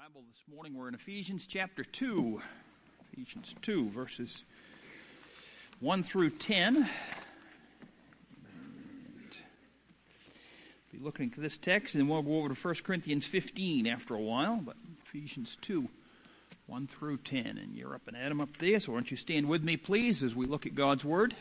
Bible this morning. We're in Ephesians chapter 2. Ephesians 2, verses 1 through 10. And be looking at this text, and then we'll go over to 1 Corinthians 15 after a while. But Ephesians 2, 1 through 10. And you're up and Adam up there, so why don't you stand with me, please, as we look at God's Word.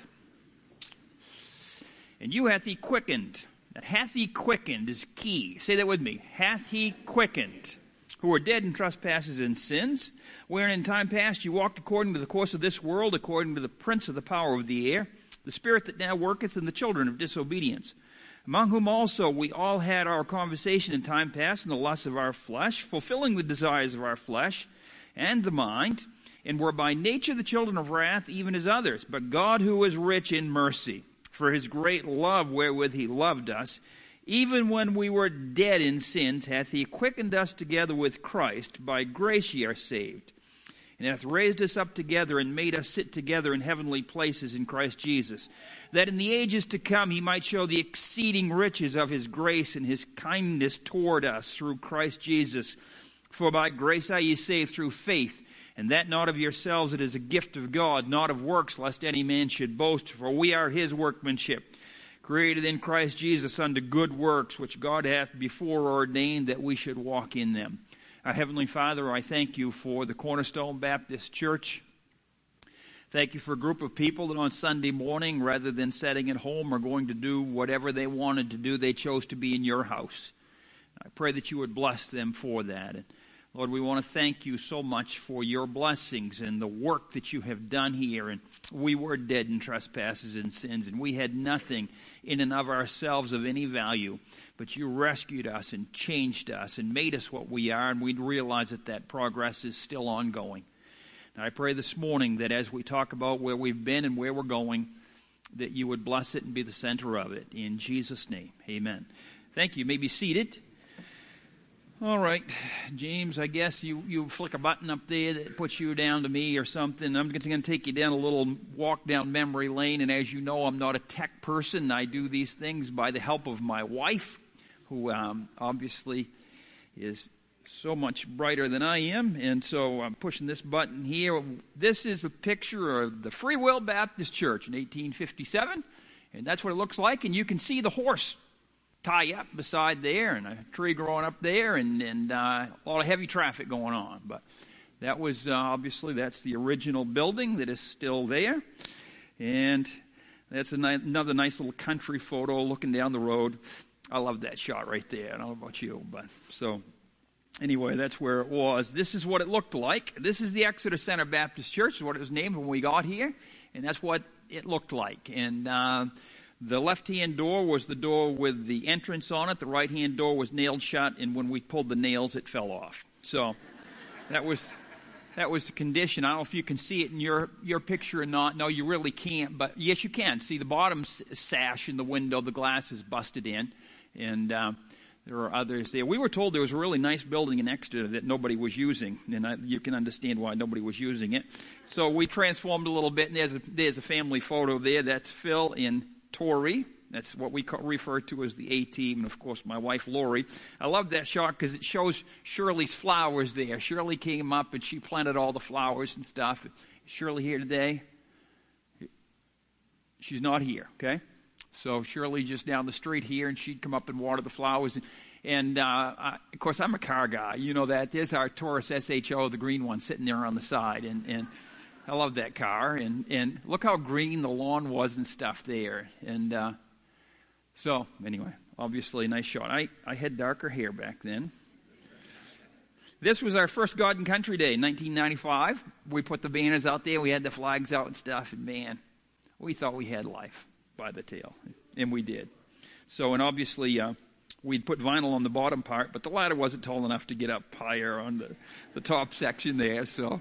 And you hath he quickened. That hath he quickened is key. Say that with me. Hath he quickened, who are dead in trespasses and sins, wherein in time past you walked according to the course of this world, according to the prince of the power of the air, the spirit that now worketh in the children of disobedience, among whom also we all had our conversation in time past in the lusts of our flesh, fulfilling the desires of our flesh and the mind, and were by nature the children of wrath, even as others. But God, who is rich in mercy, for his great love wherewith he loved us, even when we were dead in sins, hath he quickened us together with Christ. By grace ye are saved, and hath raised us up together and made us sit together in heavenly places in Christ Jesus, that in the ages to come he might show the exceeding riches of his grace and his kindness toward us through Christ Jesus. For by grace are ye saved through faith, and that not of yourselves, it is a gift of God, not of works, lest any man should boast. For we are his workmanship, created in Christ Jesus unto good works, which God hath before ordained that we should walk in them. Our Heavenly Father, I thank you for the Cornerstone Baptist Church. Thank you for a group of people that on Sunday morning, rather than sitting at home or going to do whatever they wanted to do, they chose to be in your house. I pray that you would bless them for that. And Lord, we want to thank you so much for your blessings and the work that you have done here. And we were dead in trespasses and sins, and we had nothing in and of ourselves of any value. But you rescued us and changed us and made us what we are, and we realize that that progress is still ongoing. And I pray this morning that as we talk about where we've been and where we're going, that you would bless it and be the center of it. In Jesus' name, amen. Thank you. You may be seated. All right, James, I guess you flick a button up there that puts you down to me or something. I'm going to take you down a little walk down memory lane, and as you know, I'm not a tech person. I do these things by the help of my wife, who obviously is so much brighter than I am, and so I'm pushing this button here. This is a picture of the Free Will Baptist Church in 1857, and that's what it looks like, and you can see the horse tie up beside there and a tree growing up there and a lot of heavy traffic going on. But that was obviously that's the original building that is still there. And that's another nice little country photo looking down the road. I love that shot right there. I don't know about you, but so anyway, that's where it was. This is what it looked like. This is the Exeter Center Baptist Church, is what it was named when we got here, and that's what it looked like. And the left-hand door was the door with the entrance on it. The right-hand door was nailed shut, and when we pulled the nails, it fell off. So that was the condition. I don't know if you can see it in your picture or not. No, you really can't, but yes, you can. See the bottom sash in the window, the glass is busted in, and there are others there. We were told there was a really nice building in Exeter that nobody was using, and you can understand why nobody was using it. So we transformed a little bit, and there's a family photo there. That's Phil and Tori. That's what we refer to as the A-team, and of course my wife Lori. I love that shot because it shows Shirley's flowers there. Shirley came up and she planted all the flowers and stuff. Is Shirley here today? She's not here, okay? So Shirley just down the street here, and she'd come up and water the flowers. And of course I'm a car guy. You know that. There's our Taurus SHO, the green one, sitting there on the side. And I love that car, and look how green the lawn was and stuff there. And so, anyway, obviously a nice shot. I had darker hair back then. This was our first God and Country Day, 1995. We put the banners out there. We had the flags out and stuff, and man, we thought we had life by the tail, and we did. So, and obviously we'd put vinyl on the bottom part, but the ladder wasn't tall enough to get up higher on the top section there, so.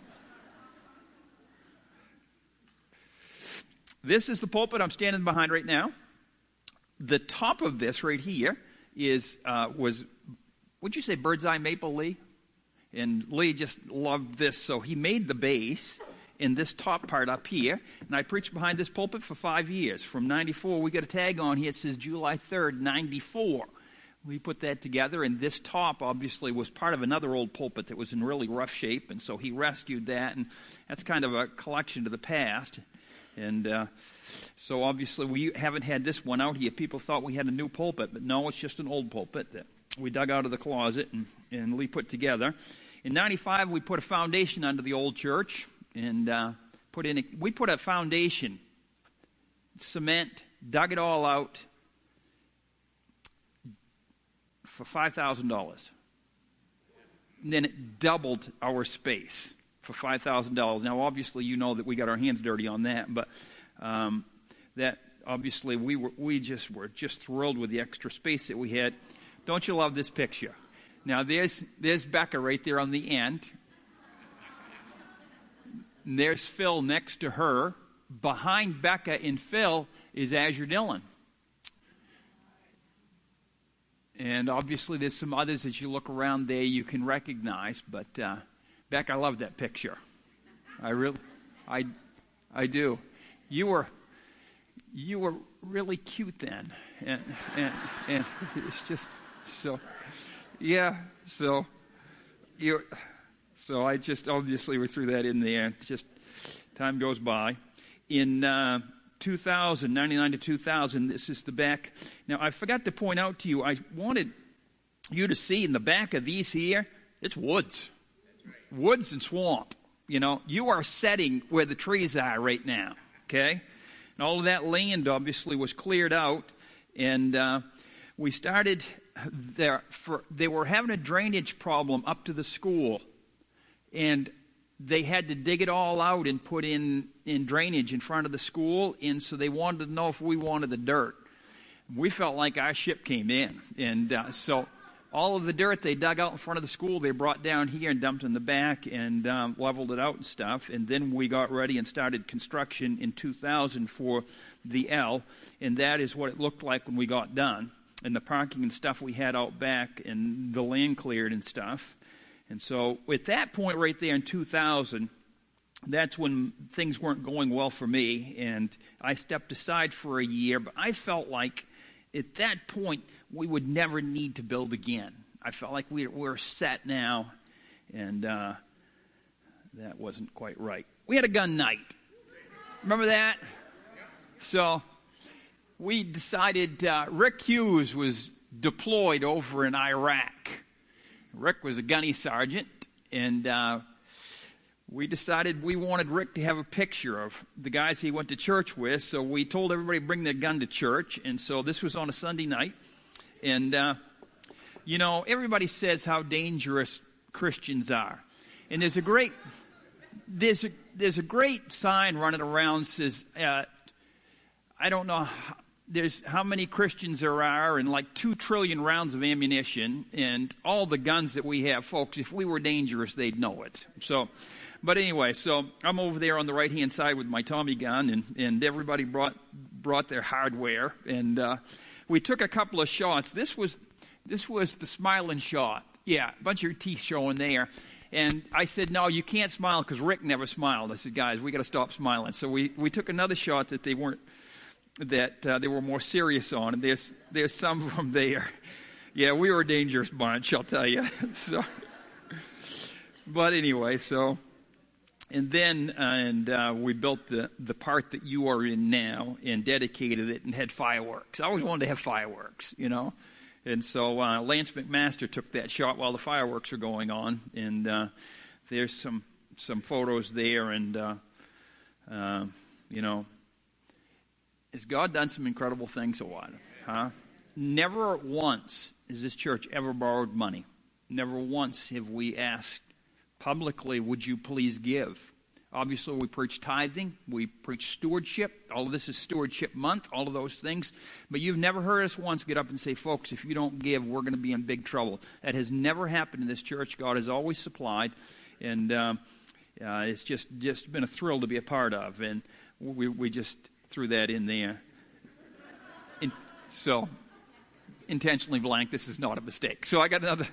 This is the pulpit I'm standing behind right now. The top of this right here was, would you say bird's eye maple, Lee? And Lee just loved this, so he made the base in this top part up here. And I preached behind this pulpit for 5 years. From 94, we got a tag on here. It says July 3rd, 94. we put that together, and this top obviously was part of another old pulpit that was in really rough shape, and so he rescued that, and that's kind of a collection to the past. And so obviously we haven't had this one out here. People thought we had a new pulpit, but no, it's just an old pulpit that we dug out of the closet and Lee put together. In 95, we put a foundation under the old church, and we put a foundation, cement, dug it all out for $5,000. And then it doubled our space for $5,000. Now, obviously, you know that we got our hands dirty on that, but that obviously we were just thrilled with the extra space that we had. Don't you love this picture? Now, there's Becca right there on the end. And there's Phil next to her. Behind Becca and Phil is Azure Dillon. And obviously there's some others as you look around there you can recognize, but Beck, I love that picture. I do. You were really cute then, and it's just so, yeah. So I just obviously we threw that in there. Just time goes by. In 2000, 99 to 2000, this is the back. Now, I forgot to point out to you, I wanted you to see in the back of these here, it's woods. Right. Woods and swamp. You know, you are setting where the trees are right now, okay? And all of that land, obviously, was cleared out, and we started there. They were having a drainage problem up to the school, and they had to dig it all out and put in drainage in front of the school, and so they wanted to know if we wanted the dirt. We felt like our ship came in, and so all of the dirt they dug out in front of the school, they brought down here and dumped in the back and leveled it out and stuff, and then we got ready and started construction in 2000 for the L, and that is what it looked like when we got done, and the parking and stuff we had out back and the land cleared and stuff. And so at that point right there in 2000, that's when things weren't going well for me, and I stepped aside for a year, but I felt like at that point we would never need to build again. I felt like we're set now, and that wasn't quite right. We had a gun night. Remember that? So we decided Rick Hughes was deployed over in Iraq. Rick was a gunny sergeant, and we decided we wanted Rick to have a picture of the guys he went to church with, so we told everybody to bring their gun to church, and so this was on a Sunday night, and, you know, everybody says how dangerous Christians are, and there's a great sign running around that says, I don't know there's how many Christians there are and like 2 trillion rounds of ammunition and all the guns that we have. Folks, if we were dangerous, they'd know it. So, but anyway, so I'm over there on the right-hand side with my Tommy gun, and everybody brought their hardware, and we took a couple of shots. This was the smiling shot. Yeah, a bunch of your teeth showing there. And I said, no, you can't smile because Rick never smiled. I said, guys, we got to stop smiling. So we took another shot that they were more serious on, and there's some of them there. Yeah, we were a dangerous bunch, I'll tell you. So, but anyway, so, and then we built the part that you are in now and dedicated it and had fireworks. I always wanted to have fireworks, you know. And so Lance McMaster took that shot while the fireworks were going on, and there's some photos there, and you know. Has God done some incredible things, Awad? Huh? Never once has this church ever borrowed money. Never once have we asked publicly, would you please give? Obviously, we preach tithing. We preach stewardship. All of this is stewardship month, all of those things. But you've never heard us once get up and say, folks, if you don't give, we're going to be in big trouble. That has never happened in this church. God has always supplied. And it's just been a thrill to be a part of. And we just threw that in there. So, intentionally blank, this is not a mistake. So I got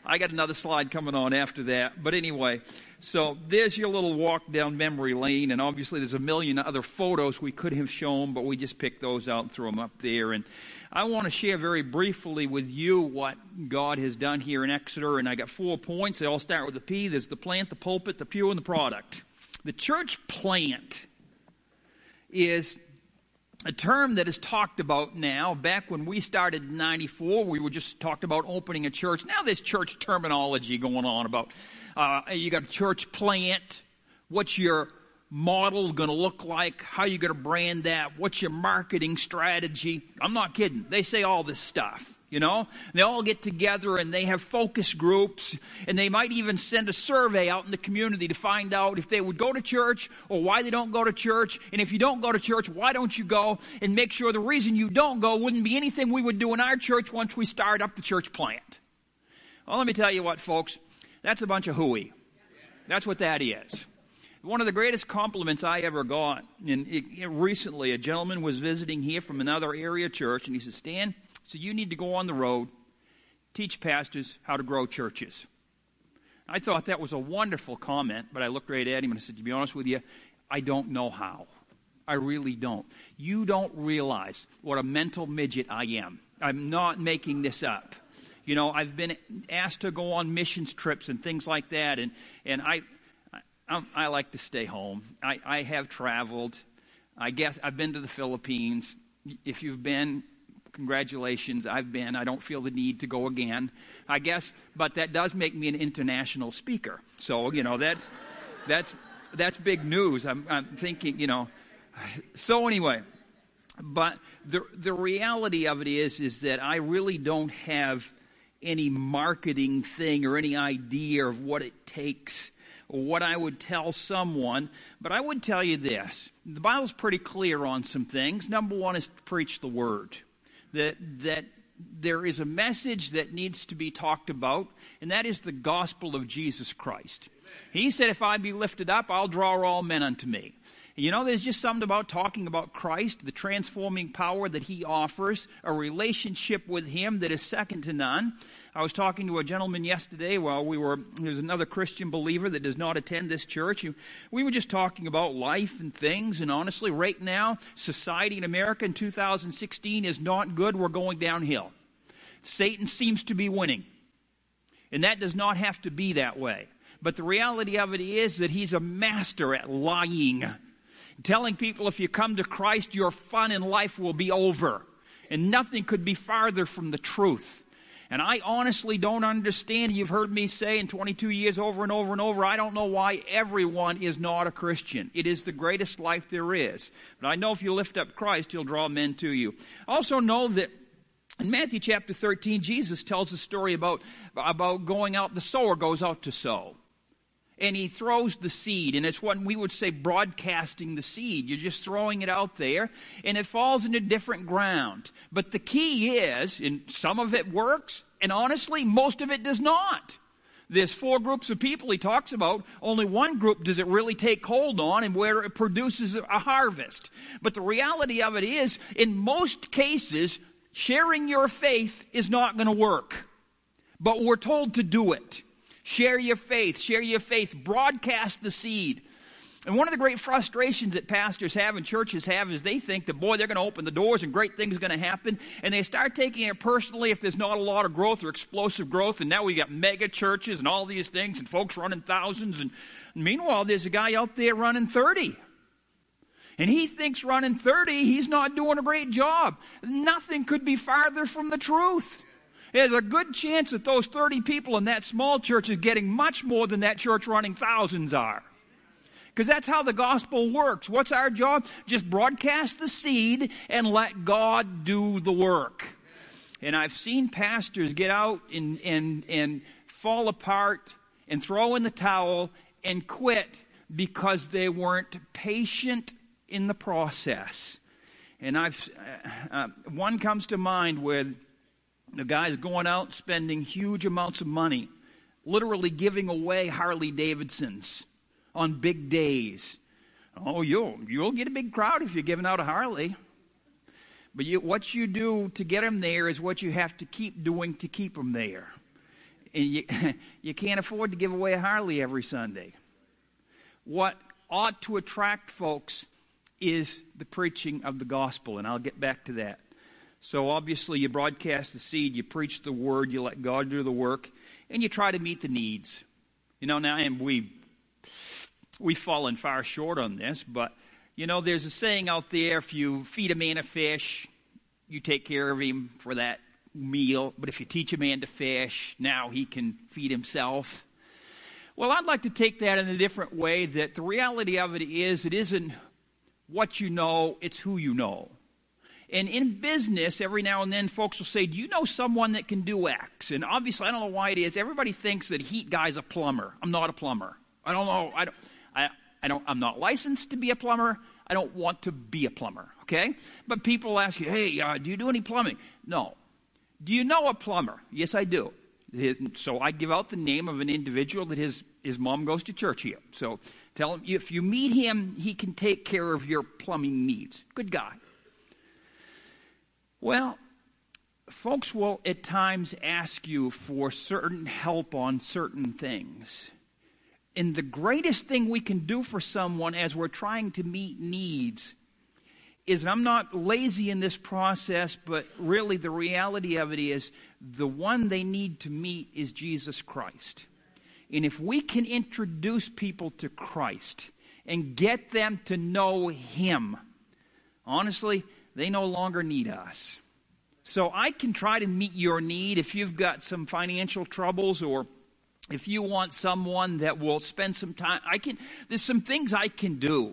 I got another slide coming on after that. But anyway, so there's your little walk down memory lane, and obviously there's a million other photos we could have shown, but we just picked those out and threw them up there. And I want to share very briefly with you what God has done here in Exeter, and I got 4 points. They all start with the P. There's the plant, the pulpit, the pew, and the product. The church plant is a term that is talked about now. Back when we started in 94, we were just talked about opening a church. Now there's church terminology going on about you got a church plant, what's your model going to look like, how you going to brand that, what's your marketing strategy. I'm not kidding. They say all this stuff. You know, they all get together and they have focus groups, and they might even send a survey out in the community to find out if they would go to church or why they don't go to church. And if you don't go to church, why don't you go? And make sure the reason you don't go wouldn't be anything we would do in our church once we start up the church plant. Well, let me tell you what, folks, that's a bunch of hooey. That's what that is. One of the greatest compliments I ever got, and recently a gentleman was visiting here from another area church, and he said, Stan, so you need to go on the road, teach pastors how to grow churches. I thought that was a wonderful comment, but I looked right at him and I said, to be honest with you, I don't know how. I really don't. You don't realize what a mental midget I am. I'm not making this up. You know, I've been asked to go on missions trips and things like that, and I like to stay home. I have traveled. I guess I've been to the Philippines. If you've been, congratulations, I've been. I don't feel the need to go again, I guess, but that does make me an international speaker. So, you know, that's big news. I'm thinking, you know. So anyway, but the reality of it is that I really don't have any marketing thing or any idea of what it takes or what I would tell someone, but I would tell you this. The Bible's pretty clear on some things. Number one is to preach the word. That there is a message that needs to be talked about, and that is the gospel of Jesus Christ. He said, if I be lifted up, I'll draw all men unto me. And you know, there's just something about talking about Christ, the transforming power that he offers, a relationship with him that is second to none. I was talking to a gentleman yesterday there's another Christian believer that does not attend this church. We were just talking about life and things, and honestly, right now, society in America in 2016 is not good. We're going downhill. Satan seems to be winning, and that does not have to be that way. But the reality of it is that he's a master at lying, telling people if you come to Christ, your fun in life will be over, and nothing could be farther from the truth. And I honestly don't understand. You've heard me say in 22 years over and over and over, I don't know why everyone is not a Christian. It is the greatest life there is. But I know if you lift up Christ, he'll draw men to you. Also know that in Matthew chapter 13, Jesus tells a story about going out. The sower goes out to sow. And he throws the seed, and it's what we would say broadcasting the seed. You're just throwing it out there, and it falls into different ground. But the key is, and some of it works, and honestly, most of it does not. There's 4 groups of people he talks about. Only one group does it really take hold on, and where it produces a harvest. But the reality of it is, in most cases, sharing your faith is not going to work. But we're told to do it. Share your faith, broadcast the seed. And one of the great frustrations that pastors have and churches have is they think that, boy, they're going to open the doors and great things are going to happen. And they start taking it personally if there's not a lot of growth or explosive growth. And now we got mega churches and all these things and folks running thousands. And meanwhile, there's a guy out there running 30. And he thinks running 30, he's not doing a great job. Nothing could be farther from the truth. There's a good chance that those 30 people in that small church is getting much more than that church running thousands are. Because that's how the gospel works. What's our job? Just broadcast the seed and let God do the work. And I've seen pastors get out and fall apart and throw in the towel and quit because they weren't patient in the process. And one comes to mind where the guy's going out spending huge amounts of money, literally giving away Harley Davidsons on big days. Oh, you'll get a big crowd if you're giving out a Harley. But what you do to get them there is what you have to keep doing to keep them there. and you can't afford to give away a Harley every Sunday. What ought to attract folks is the preaching of the gospel, and I'll get back to that. So obviously you broadcast the seed, you preach the word, you let God do the work, and you try to meet the needs. Now and we've fallen far short on this, but there's a saying out there: if you feed a man a fish, you take care of him for that meal. But if you teach a man to fish, now he can feed himself. Well, I'd like to take that in a different way, that the reality of it isn't what you know, it's who you know. And in business, every now and then, folks will say, do you know someone that can do X? And obviously, I don't know why it is. Everybody thinks that a heat guy's a plumber. I'm not a plumber. I don't know. I'm not licensed to be a plumber. I don't want to be a plumber, okay? But people ask you, hey, do you do any plumbing? No. Do you know a plumber? Yes, I do. So I give out the name of an individual that his mom goes to church here. So tell him, if you meet him, he can take care of your plumbing needs. Good guy. Well, folks will at times ask you for certain help on certain things. And the greatest thing we can do for someone as we're trying to meet needs is, and I'm not lazy in this process, but really the reality of it is the one they need to meet is Jesus Christ. And if we can introduce people to Christ and get them to know Him, honestly, they no longer need us. So I can try to meet your need if you've got some financial troubles, or if you want someone that will spend some time. There's some things I can do.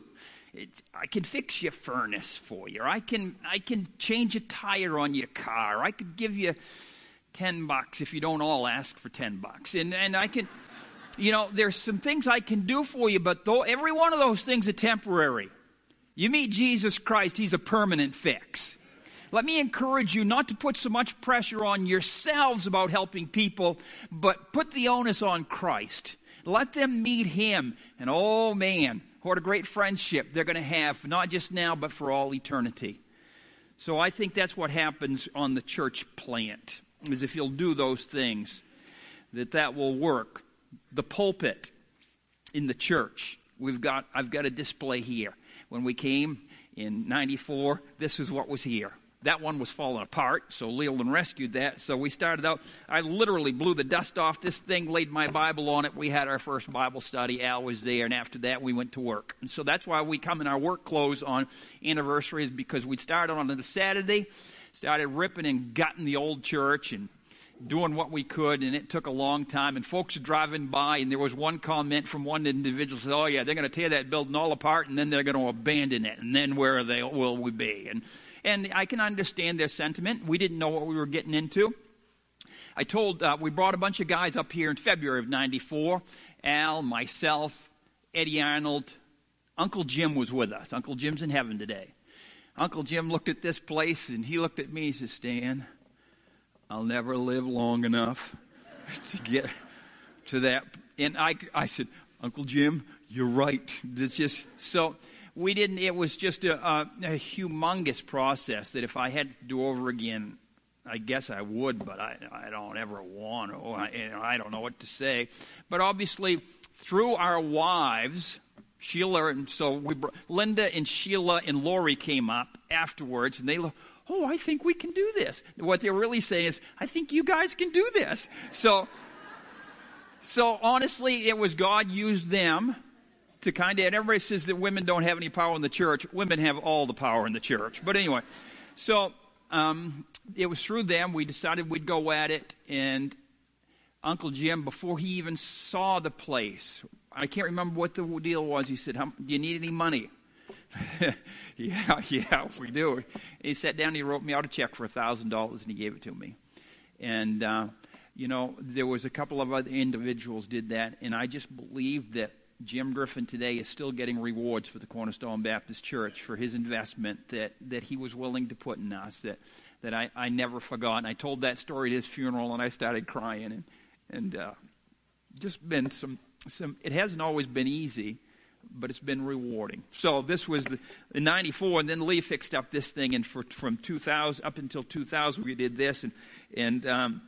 I can fix your furnace for you. I can change a tire on your car. I could give you $10 if you don't all ask for $10. And I can, there's some things I can do for you, but every one of those things are temporary. You meet Jesus Christ, He's a permanent fix. Let me encourage you not to put so much pressure on yourselves about helping people, but put the onus on Christ. Let them meet Him, and oh man, what a great friendship they're going to have, not just now, but for all eternity. So I think that's what happens on the church plant, is if you'll do those things, that will work. The pulpit in the church, I've got a display here. When we came in 94, this is what was here. That one was falling apart, so Leland rescued that. So we started out, I literally blew the dust off this thing, laid my Bible on it. We had our first Bible study. Al was there, and after that we went to work. And so that's why we come in our work clothes on anniversaries, because we started on a Saturday, started ripping and gutting the old church and doing what we could, and it took a long time. And folks are driving by, and there was one comment from one individual said, oh yeah, they're going to tear that building all apart, and then they're going to abandon it, and then where will we be? And I can understand their sentiment. We didn't know what we were getting into. We brought a bunch of guys up here in February of 94. Al, myself, Eddie Arnold, Uncle Jim was with us. Uncle Jim's in heaven today. Uncle Jim looked at this place, and he looked at me and said, Stan, I'll never live long enough to get to that. And I said, Uncle Jim, you're right. It's just so... it was just a humongous process that if I had to do over again, I guess I would, but I don't ever want to. I don't know what to say. But obviously, through our wives, Sheila, and so Linda and Sheila and Lori came up afterwards, and they look, oh, I think we can do this. What they're really saying is, I think you guys can do this. So honestly, it was God used them to and everybody says that women don't have any power in the church. Women have all the power in the church. But anyway, so it was through them we decided we'd go at it. And Uncle Jim, before he even saw the place, I can't remember what the deal was. He said, do you need any money? yeah, we do. And he sat down and he wrote me out a check for $1,000 and he gave it to me. And, there was a couple of other individuals did that. And I just believe that Jim Griffin today is still getting rewards for the Cornerstone Baptist Church for his investment that he was willing to put in us, that I never forgot. And I told that story at his funeral, and I started crying. And just been some. It hasn't always been easy, but it's been rewarding. So this was in 94, and then Lee fixed up this thing, and from 2000 up until 2000 we did this, and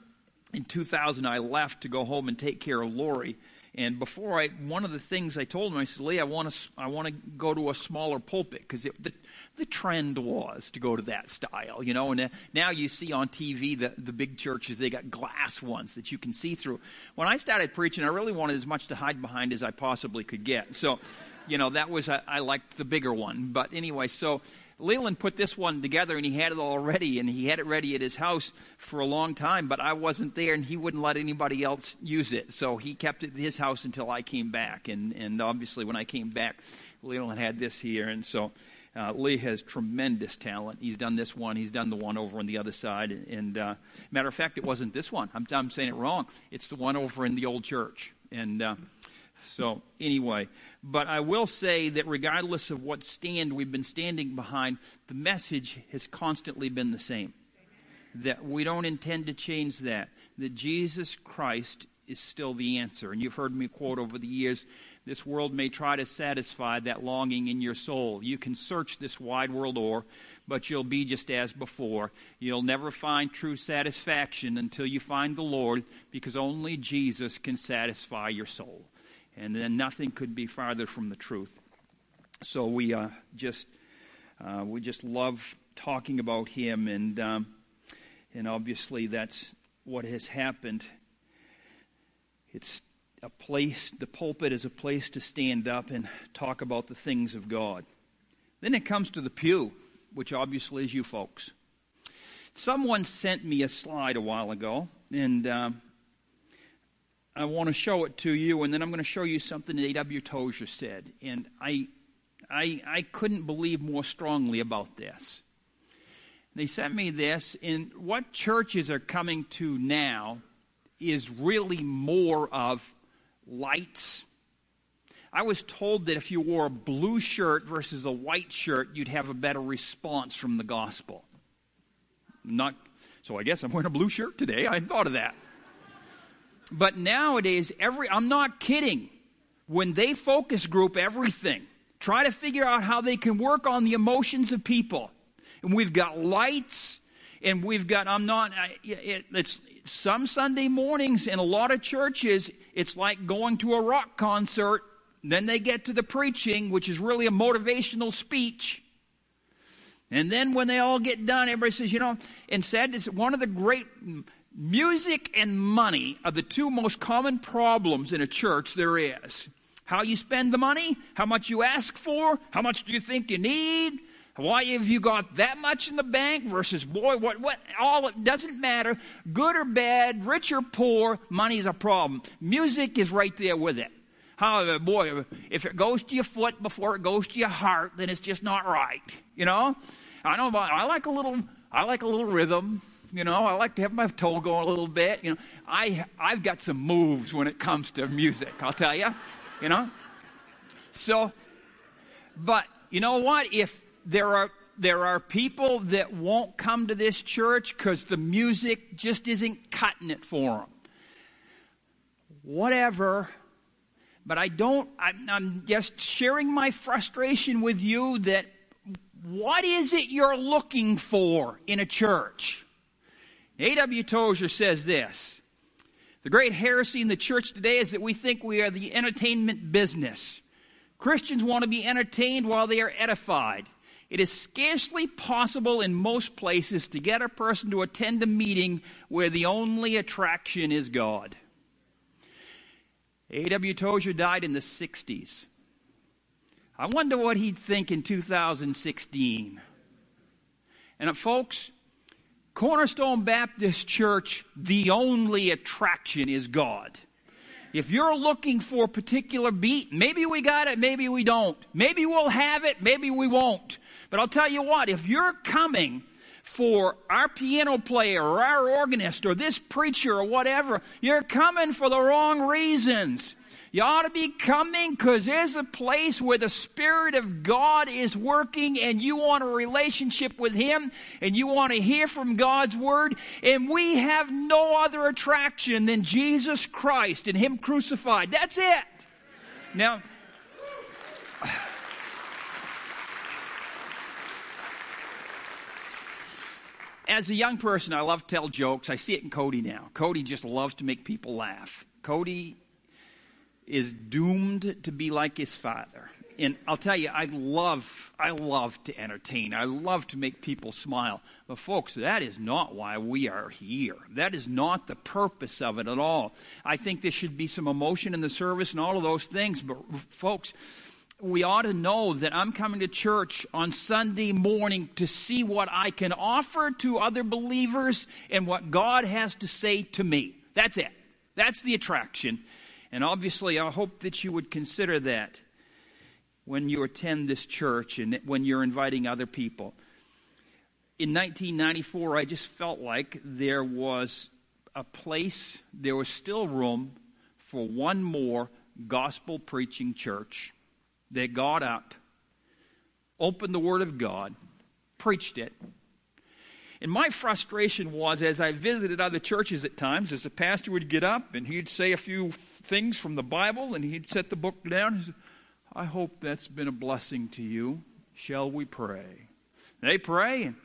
in 2000, I left to go home and take care of Lori. And one of the things I told him, I said, Lee, I want to go to a smaller pulpit, because the trend was to go to that style, you know. And now you see on TV the big churches, they got glass ones that you can see through. When I started preaching, I really wanted as much to hide behind as I possibly could get. So, you know, I liked the bigger one. But anyway, so Leland put this one together, and he had it all ready, and he had it ready at his house for a long time, but I wasn't there, and he wouldn't let anybody else use it. So he kept it at his house until I came back, and obviously when I came back, Leland had this here, and so Lee has tremendous talent. He's done this one. He's done the one over on the other side, and matter of fact, it wasn't this one. I'm saying it wrong. It's the one over in the old church, and so anyway, but I will say that regardless of what stand we've been standing behind, the message has constantly been the same. That we don't intend to change that Jesus Christ is still the answer. And you've heard me quote over the years, this world may try to satisfy that longing in your soul. You can search this wide world o'er, but you'll be just as before. You'll never find true satisfaction until you find the Lord, because only Jesus can satisfy your soul. And then nothing could be farther from the truth. So we just love talking about him, and obviously that's what has happened. It's a place. The pulpit is a place to stand up and talk about the things of God. Then it comes to the pew, which obviously is you folks. Someone sent me a slide a while ago, and I want to show it to you, and then I'm going to show you something that A.W. Tozer said. And I couldn't believe more strongly about this. They sent me this, and what churches are coming to now is really more of lights. I was told that if you wore a blue shirt versus a white shirt, you'd have a better response from the gospel. So I guess I'm wearing a blue shirt today. I hadn't thought of that. But nowadays, I'm not kidding, when they focus group everything, try to figure out how they can work on the emotions of people. And we've got lights, and we've got, it's some Sunday mornings in a lot of churches, it's like going to a rock concert. Then they get to the preaching, which is really a motivational speech. And then when they all get done, everybody says, instead, it's one of the great... Music and money are the two most common problems in a church there is. How you spend the money, how much you ask for, how much do you think you need, why have you got that much in the bank versus, boy, what, all, it doesn't matter. Good or bad, rich or poor, money's a problem. Music is right there with it. However, boy, if it goes to your foot before it goes to your heart, then it's just not right. I like a little rhythm. I like to have my toe go a little bit. I've got some moves when it comes to music, I'll tell you. So, but you know what? If there are people that won't come to this church because the music just isn't cutting it for them. Whatever. But I'm just sharing my frustration with you that what is it you're looking for in a church? A.W. Tozer says this: the great heresy in the church today is that we think we are the entertainment business. Christians want to be entertained while they are edified. It is scarcely possible in most places to get a person to attend a meeting where the only attraction is God. A.W. Tozer died in the 60s. I wonder what he'd think in 2016. And folks, Cornerstone Baptist Church, the only attraction is God. If you're looking for a particular beat, maybe we got it, maybe we don't. Maybe we'll have it, maybe we won't. But I'll tell you what, if you're coming for our piano player or our organist or this preacher or whatever, you're coming for the wrong reasons. You ought to be coming because there's a place where the Spirit of God is working and you want a relationship with Him and you want to hear from God's Word. And we have no other attraction than Jesus Christ and Him crucified. That's it. Now, As a young person, I love to tell jokes. I see it in Cody now. Cody just loves to make people laugh. Cody is doomed to be like his father. And I'll tell you, I love to entertain. I love to make people smile. But folks, that is not why we are here. That is not the purpose of it at all. I think there should be some emotion in the service and all of those things. But folks, we ought to know that I'm coming to church on Sunday morning to see what I can offer to other believers and what God has to say to me. That's it. That's the attraction. And obviously, I hope that you would consider that when you attend this church and when you're inviting other people. In 1994, I just felt like there was a place, there was still room for one more gospel preaching church. They got up, opened the Word of God, preached it. And my frustration was, as I visited other churches at times, as the pastor would get up and he'd say a few things from the Bible and he'd set the book down and say, I hope that's been a blessing to you. Shall we pray? They pray and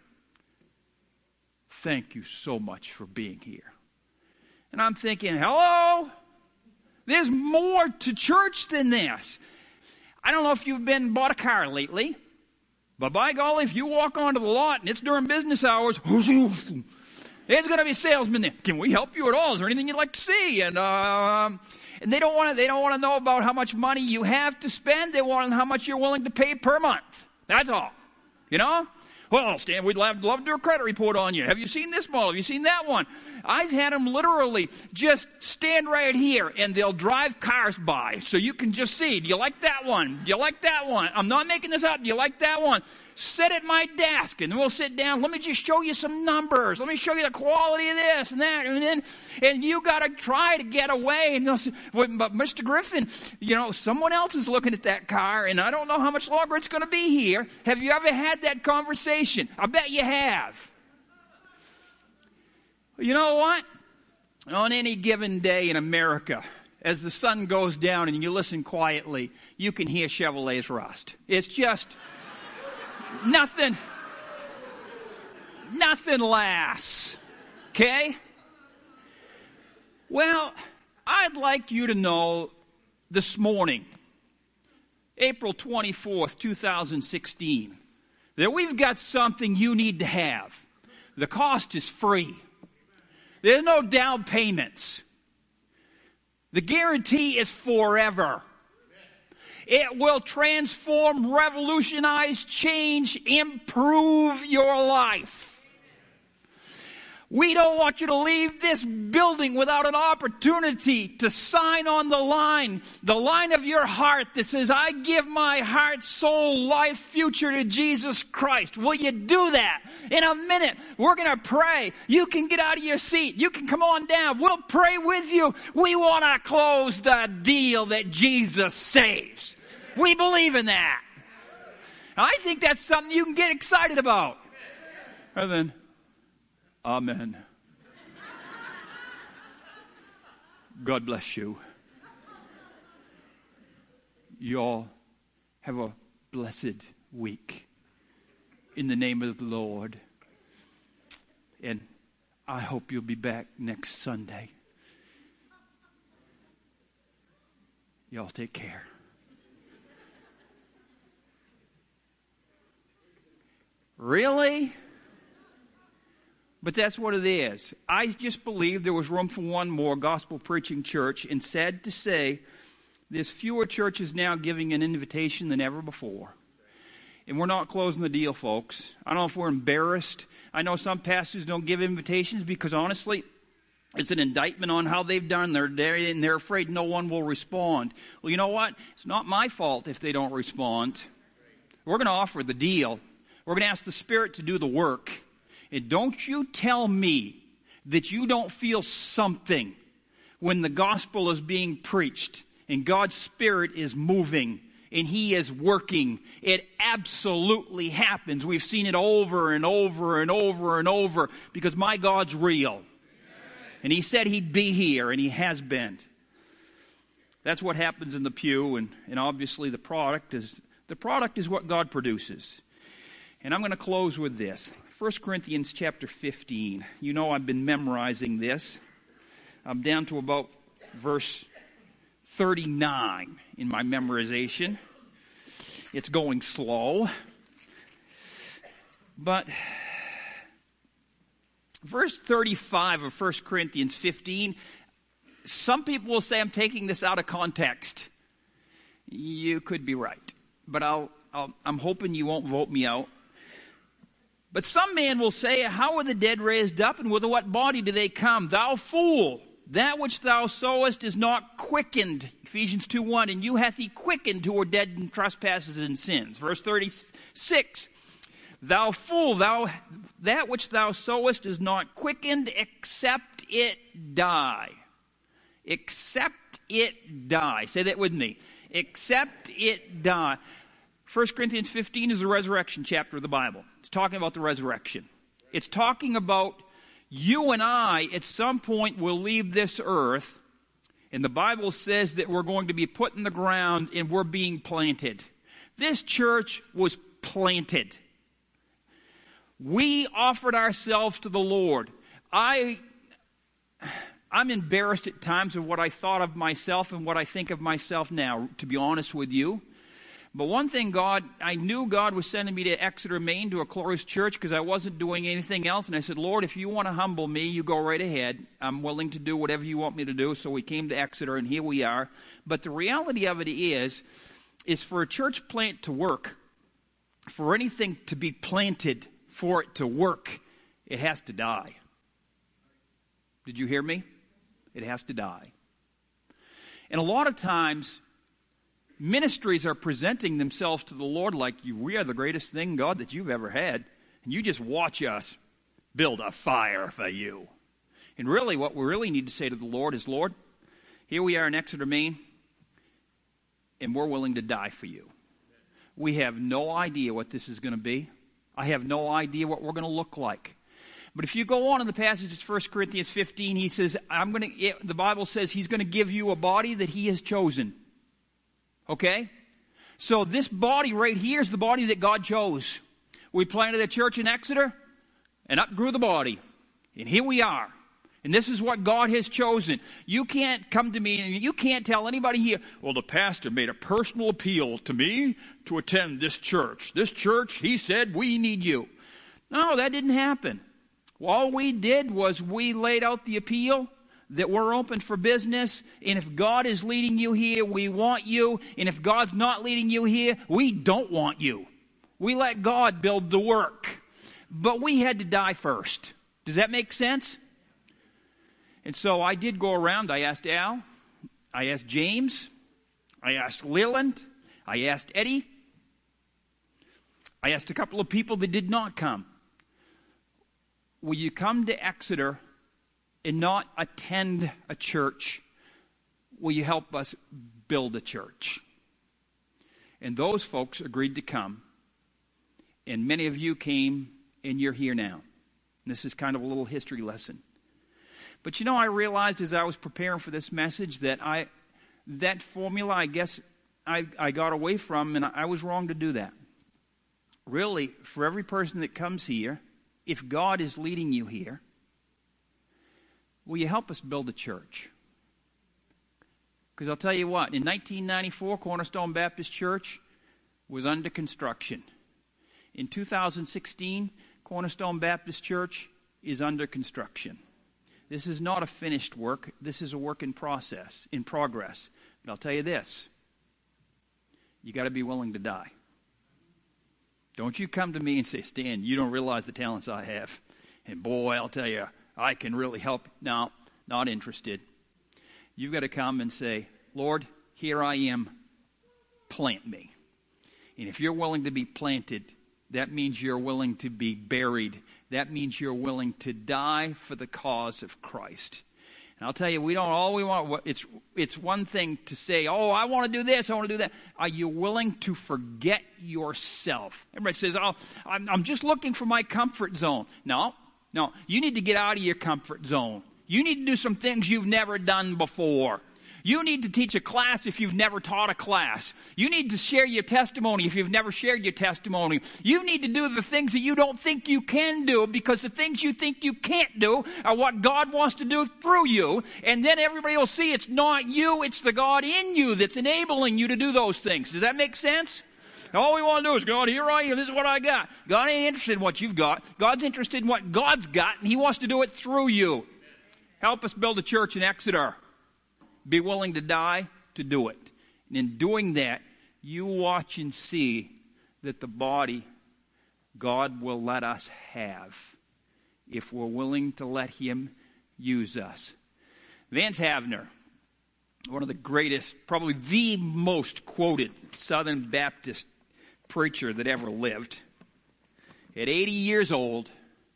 thank you so much for being here. And I'm thinking, hello? There's more to church than this. I don't know if you've been bought a car lately, but by golly, if you walk onto the lot and it's during business hours, there's going to be a salesman there. Can we help you at all? Is there anything you'd like to see? And they don't want to know about how much money you have to spend. They want to know how much you're willing to pay per month. That's all. You know? Well, Stan, we'd love to do a credit report on you. Have you seen this model? Have you seen that one? I've had them literally just stand right here, and they'll drive cars by so you can just see. Do you like that one? Do you like that one? I'm not making this up. Do you like that one? Sit at my desk, and we'll sit down. Let me just show you some numbers. Let me show you the quality of this and that. And you got to try to get away. And they'll say, but Mr. Griffin, someone else is looking at that car, and I don't know how much longer it's going to be here. Have you ever had that conversation? I bet you have. You know what? On any given day in America, as the sun goes down and you listen quietly, you can hear Chevrolet's rust. It's just nothing lasts. Okay? Well, I'd like you to know this morning, April 24th, 2016, that we've got something you need to have. The cost is free. There's no down payments. The guarantee is forever. It will transform, revolutionize, change, improve your life. We don't want you to leave this building without an opportunity to sign on the line of your heart that says, I give my heart, soul, life, future to Jesus Christ. Will you do that? In a minute, we're going to pray. You can get out of your seat. You can come on down. We'll pray with you. We want to close the deal that Jesus saves. We believe in that. I think that's something you can get excited about. And then, amen. God bless you. You all have a blessed week in the name of the Lord. And I hope you'll be back next Sunday. Y'all take care. Really? But that's what it is. I just believe there was room for one more gospel preaching church, and sad to say, there's fewer churches now giving an invitation than ever before. And we're not closing the deal, folks. I don't know if we're embarrassed. I know some pastors don't give invitations because, honestly, it's an indictment on how they've done their day, and they're afraid no one will respond. Well, you know what? It's not my fault if they don't respond. We're going to offer the deal. We're going to ask the Spirit to do the work. And don't you tell me that you don't feel something when the gospel is being preached and God's Spirit is moving and He is working. It absolutely happens. We've seen it over and over and over and over because my God's real. And He said He'd be here, and He has been. That's what happens in the pew, and obviously the product is what God produces. And I'm going to close with this. 1 Corinthians chapter 15. You know I've been memorizing this. I'm down to about verse 39 in my memorization. It's going slow. But verse 35 of 1 Corinthians 15, some people will say I'm taking this out of context. You could be right. But I'm hoping you won't vote me out. But some man will say, how are the dead raised up, and with what body do they come? Thou fool, that which thou sowest is not quickened. Ephesians 2:1, and you hath he quickened who are dead in trespasses and sins. Verse 36, thou fool, that which thou sowest is not quickened, except it die. Except it die. Say that with me. Except it die. 1 Corinthians 15 is the resurrection chapter of the Bible. It's talking about the resurrection. It's talking about you and I at some point will leave this earth, and the Bible says that we're going to be put in the ground and we're being planted. This church was planted. We offered ourselves to the Lord. I'm embarrassed at times of what I thought of myself and what I think of myself now, to be honest with you. But one thing, I knew God was sending me to Exeter, Maine, to a closed church because I wasn't doing anything else. And I said, Lord, if you want to humble me, you go right ahead. I'm willing to do whatever you want me to do. So we came to Exeter, and here we are. But the reality of it is for a church plant to work, for anything to be planted, for it to work, it has to die. Did you hear me? It has to die. And a lot of times, ministries are presenting themselves to the Lord like, we are the greatest thing, God, that you've ever had. And you just watch us build a fire for you. And really, what we really need to say to the Lord is, Lord, here we are in Exeter, Maine, and we're willing to die for you. We have no idea what this is going to be. I have no idea what we're going to look like. But if you go on in the passage, it's 1 Corinthians 15, he says, the Bible says he's going to give you a body that he has chosen. Okay? So this body right here is the body that God chose. We planted a church in Exeter, and up grew the body. And here we are. And this is what God has chosen. You can't come to me and you can't tell anybody here, well, the pastor made a personal appeal to me to attend this church. This church, he said, we need you. No, that didn't happen. All we did was we laid out the appeal that we're open for business, and if God is leading you here, we want you, and if God's not leading you here, we don't want you. We let God build the work. But we had to die first. Does that make sense? And so I did go around. I asked Al, I asked James, I asked Leland, I asked Eddie, I asked a couple of people that did not come. Will you come to Exeter and not attend a church? Will you help us build a church? And those folks agreed to come. And many of you came, and you're here now. And this is kind of a little history lesson. But you know, I realized as I was preparing for this message that that formula, I guess, I got away from, and I was wrong to do that. Really, for every person that comes here, if God is leading you here, will you help us build a church? Because I'll tell you what, in 1994, Cornerstone Baptist Church was under construction. In 2016, Cornerstone Baptist Church is under construction. This is not a finished work. This is a work in progress. But I'll tell you this, you got to be willing to die. Don't you come to me and say, Stan, you don't realize the talents I have. And boy, I'll tell you, I can really help. No, not interested. You've got to come and say, Lord, here I am, plant me. And if you're willing to be planted, that means you're willing to be buried. That means you're willing to die for the cause of Christ. And I'll tell you, we want. It's one thing to say, oh, I want to do this, I want to do that. Are you willing to forget yourself? Everybody says, oh, I'm just looking for my comfort zone. No, you need to get out of your comfort zone. You need to do some things you've never done before. You need to teach a class if you've never taught a class. You need to share your testimony if you've never shared your testimony. You need to do the things that you don't think you can do, because the things you think you can't do are what God wants to do through you. And then everybody will see it's not you, it's the God in you that's enabling you to do those things. Does that make sense? All we want to do is, God, here I am, this is what I got. God ain't interested in what you've got. God's interested in what God's got, and He wants to do it through you. Help us build a church in Exeter. Be willing to die to do it. And in doing that, you watch and see that the body God will let us have if we're willing to let Him use us. Vance Havner, one of the greatest, probably the most quoted Southern Baptist preacher that ever lived, at 80 years old,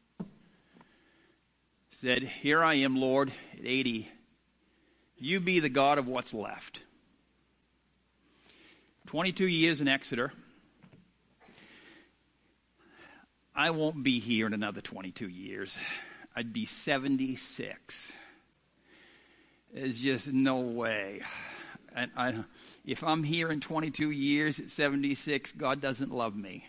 said, "Here I am, Lord, at 80. You be the God of what's left." 22 years in Exeter. I won't be here in another 22 years. I'd be 76. There's just no way. If I'm here in 22 years at 76, God doesn't love me.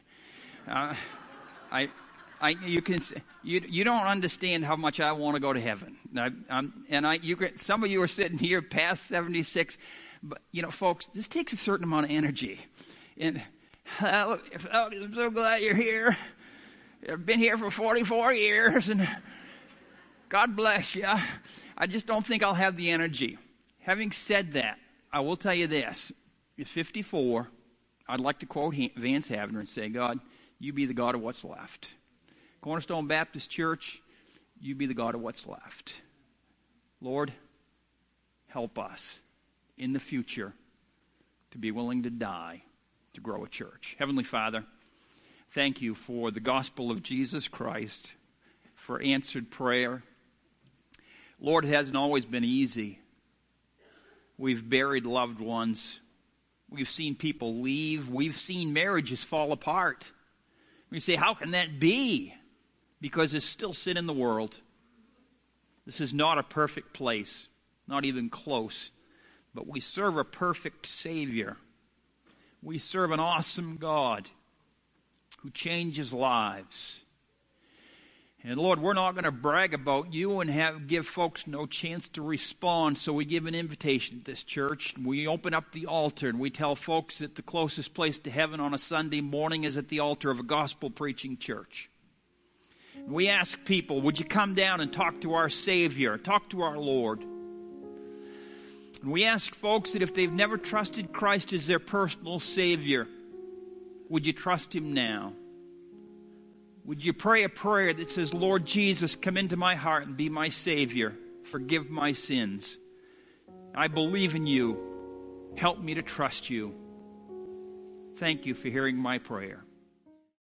You don't understand how much I want to go to heaven. Some of you are sitting here past 76, but folks, this takes a certain amount of energy. And I'm so glad you're here. I've been here for 44 years, and God bless you. I just don't think I'll have the energy. Having said that, I will tell you this: at 54, I'd like to quote Vance Havner and say, "God, you be the God of what's left. Cornerstone Baptist Church, you be the God of what's left. Lord, help us in the future to be willing to die to grow a church." Heavenly Father, thank you for the gospel of Jesus Christ, for answered prayer. Lord, it hasn't always been easy. We've buried loved ones. We've seen people leave. We've seen marriages fall apart. We say, how can that be? Because there's still sin in the world. This is not a perfect place, not even close. But we serve a perfect Savior. We serve an awesome God who changes lives. And Lord, we're not going to brag about you and give folks no chance to respond, so we give an invitation at this church. We open up the altar and we tell folks that the closest place to heaven on a Sunday morning is at the altar of a gospel-preaching church. And we ask people, would you come down and talk to our Savior, talk to our Lord? And we ask folks that if they've never trusted Christ as their personal Savior, would you trust Him now? Would you pray a prayer that says, Lord Jesus, come into my heart and be my Savior. Forgive my sins. I believe in you. Help me to trust you. Thank you for hearing my prayer.